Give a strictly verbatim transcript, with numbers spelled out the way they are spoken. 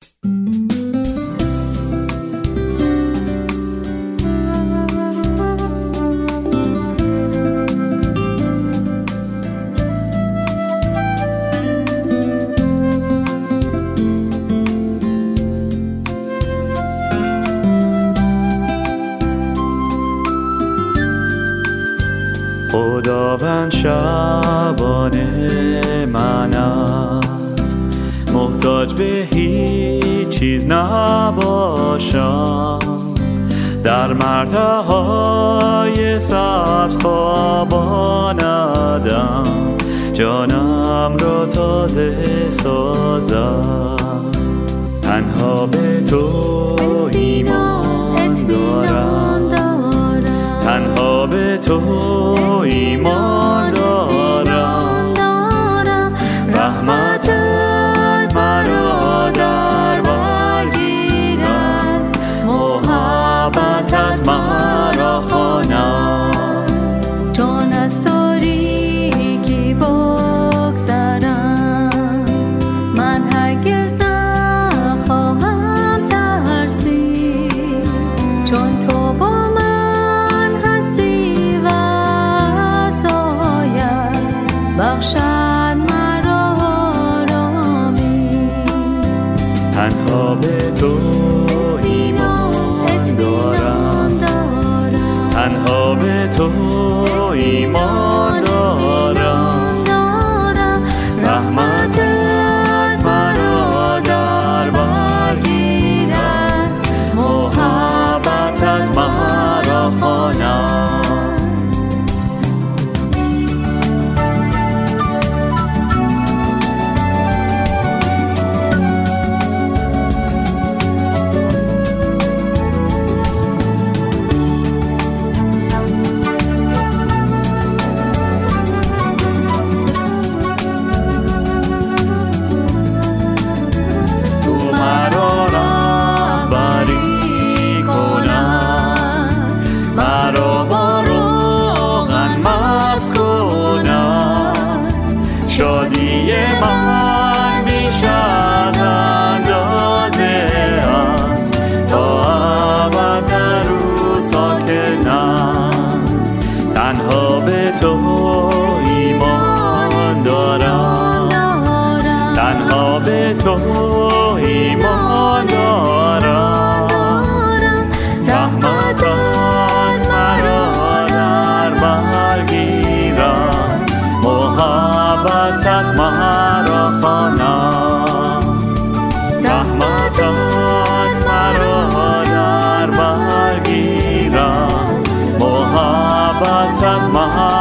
خداوند شبانه من است، محتاج به هیچ چیز نباشم. در مرتعهای سبز خواباندم، جانم را تازه سازم. تنها به تو ایمان دارم، تنها به تو ایمان دارم. رحمتت مرا در بر گیرد، محبتت مرا خواند. چون از تاریکی بگذرم، من هرگز نخواهم ترسید. چون تو با من هستی و سایت بخشد مرا آرامی. تنها به تو ایمان دارم، تنها به تو ایمان دارم. رحمتت مرا در بر گیرد، محبتت مرا خواند. شادی من بیش از اندازه است، تا ابد در او ساکنم. تنها به تو ایمان دارم، تنها به تو ایمان دارم. رحمتت مرا در بر گیرد، محبتت مرا خواند. رحمتت مرا در بر گیرد، محبتت مرا